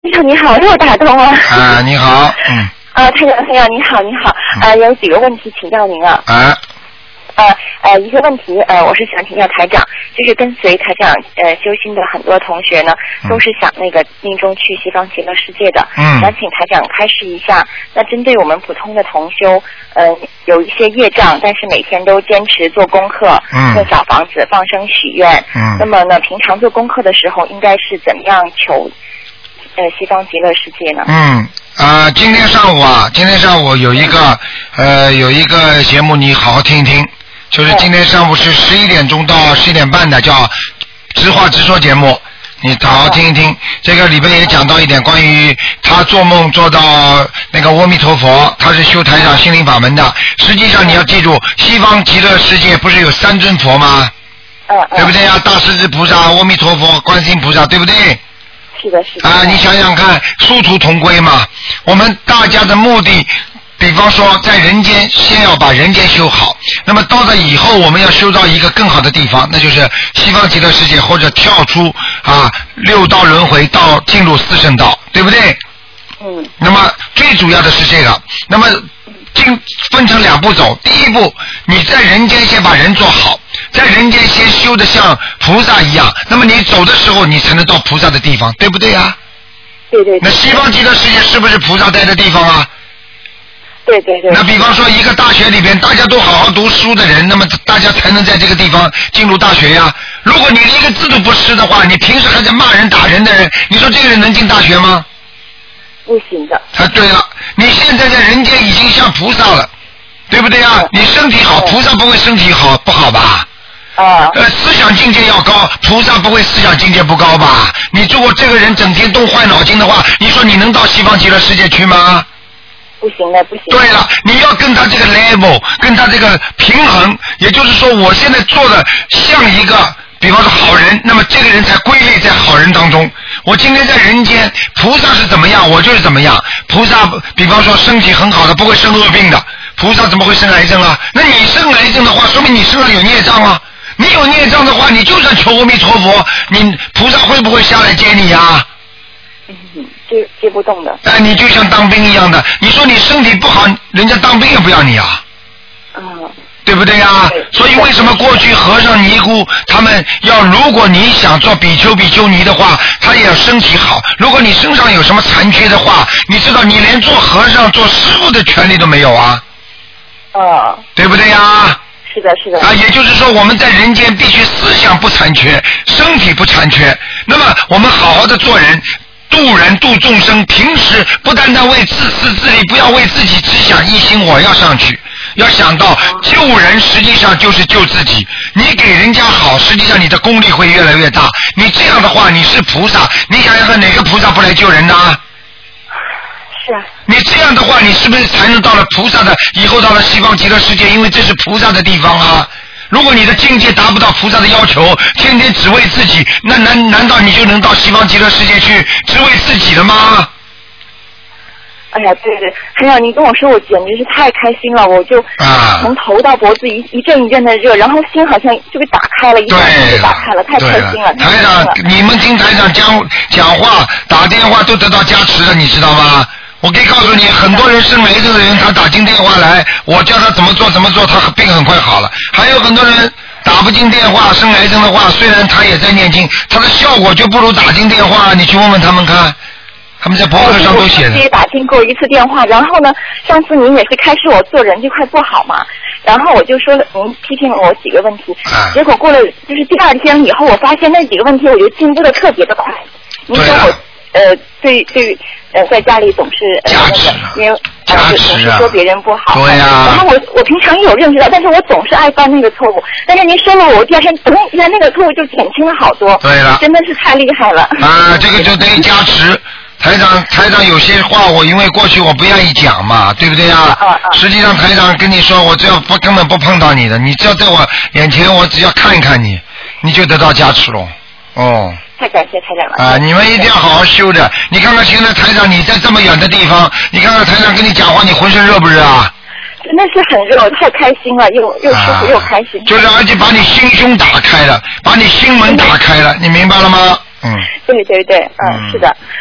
你好，你好，又打通了。 啊，你好， 台长，你好，你好，有几个问题请教您啊。一个问题，我是想请教台长，就是跟随台长修心的很多同学呢，都是想那个命中去西方极乐世界的。想请台长开示一下，那针对我们普通的同修，有一些业障，但是每天都坚持做功课，用小房子放生许愿。那么呢，平常做功课的时候，应该是怎么样求西方极乐世界呢？ 今天上午有一个节目，你好好听一听。就是今天上午是11点钟到11点半的，叫直话直说节目，你好好听一听。这个里边也讲到一点关于他做梦做到那个阿弥陀佛，他是修台长心灵法门的。实际上你要记住，西方极乐世界不是有3尊佛吗？对不对呀？大势至菩萨、阿弥陀佛、观世音菩萨，对不对？ 是的，是的。 你想想看，殊途同归嘛。我们大家的目的，比方说在人间先要把人间修好，那么到了以后我们要修到一个更好的地方，那就是西方极乐世界，或者跳出6道轮回到进入四圣道，对不对？那么最主要的是这个，那么分成2步走。第一步，你在人间先把人做好，在人间先修得像菩萨一样，那么你走的时候你才能到菩萨的地方，对不对啊？ 对对。 那西方极乐世界是不是菩萨待的地方啊？ 对对对。 那比方说一个大学里边大家都好好读书的人，那么大家才能在这个地方进入大学呀。如果你一个字都不识的话，你平时还在骂人打人的人，你说这个人能进大学吗？ 不行的。 对了，你现在在人间已经像菩萨了，对不对啊？你身体好，菩萨不会身体好不好吧？思想境界要高，菩萨不会思想境界不高吧？你如果这个人整天动坏脑筋的话，你说你能到西方极乐世界去吗？ 不行的，不行。 对了，你要跟他这个 level， 跟他这个平衡，也就是说，我现在做的像一个，比方说好人，那么这个人才归类在好人当中。我今天在人间，菩萨是怎么样，我就是怎么样。菩萨，比方说身体很好的，不会生恶病的，菩萨怎么会生癌症啊？那你生癌症的话，说明你身上有孽障啊。你有孽障的话，你就算求阿弥陀佛，你菩萨会不会下来接你呀？ 接不动的。 你就像当兵一样的，你说你身体不好，人家当兵也不要你啊。对不对呀？所以为什么过去和尚尼姑他们要，如果你想做比丘比丘尼的话，他也要身体好。如果你身上有什么残缺的话，你知道你连做和尚做师父的权利都没有啊。对不对呀？ 是的，是的。 也就是说，我们在人间必须思想不残缺，身体不残缺。那么我们好好的做人，度人度众生，平时不单单为自私自利，不要为自己只想一心我要上去，要想到救人实际上就是救自己。你给人家好，实际上你的功力会越来越大。你这样的话，你是菩萨，你想想看哪个菩萨不来救人呢？ 是啊。 你这样的话，你是不是才能到了菩萨的，以后到了西方极乐世界？因为这是菩萨的地方啊。如果你的境界达不到菩萨的要求，天天只为自己，那难道你就能到西方极乐世界去只为自己了吗？ 哎呀，对对，还有你跟我说，我简直是太开心了，我就从头到脖子一阵一阵的热，然后心好像就被打开了，一下就打开了，太开心了。 台长，你们听台长讲话、打电话都得到加持的，你知道吗？我可以告诉你，很多人生癌症的人，他打进电话来，我教他怎么做，他病很快好了。还有很多人打不进电话，生癌症的话，虽然他也在念经，他的效果就不如打进电话。你去问问他们看，他们在博客上都写的。 我自己打进过1次电话，然后呢，上次您也是开示我做人这块做好嘛，然后我就说了，您批评了我几个问题，结果过了就是第2天以后，我发现那几个问题我就进步的特别的快。您说我在家里总是因为总是说别人不好， 对呀。 然后我平常也有认识到，但是我总是爱犯那个错误。但是您说了我第2天，一下那个错误就减轻了好多。 对了， 真的是太厉害了。 这个就等于加持。台长有些话我因为过去我不愿意讲嘛，对不对呀？实际上台长跟你说，我只要根本不碰到你的，你只要在我眼前，我只要看一看你，你就得到加持了。 太感谢台长了。 你们一定要好好修着。你看看现在台长你在这么远的地方，你看看台长跟你讲话，你浑身热不热啊？ 真的是很热，太开心了，又舒服又开心。 就是而且把你心胸打开了，把你心门打开了，你明白了吗？ 对对对，是的。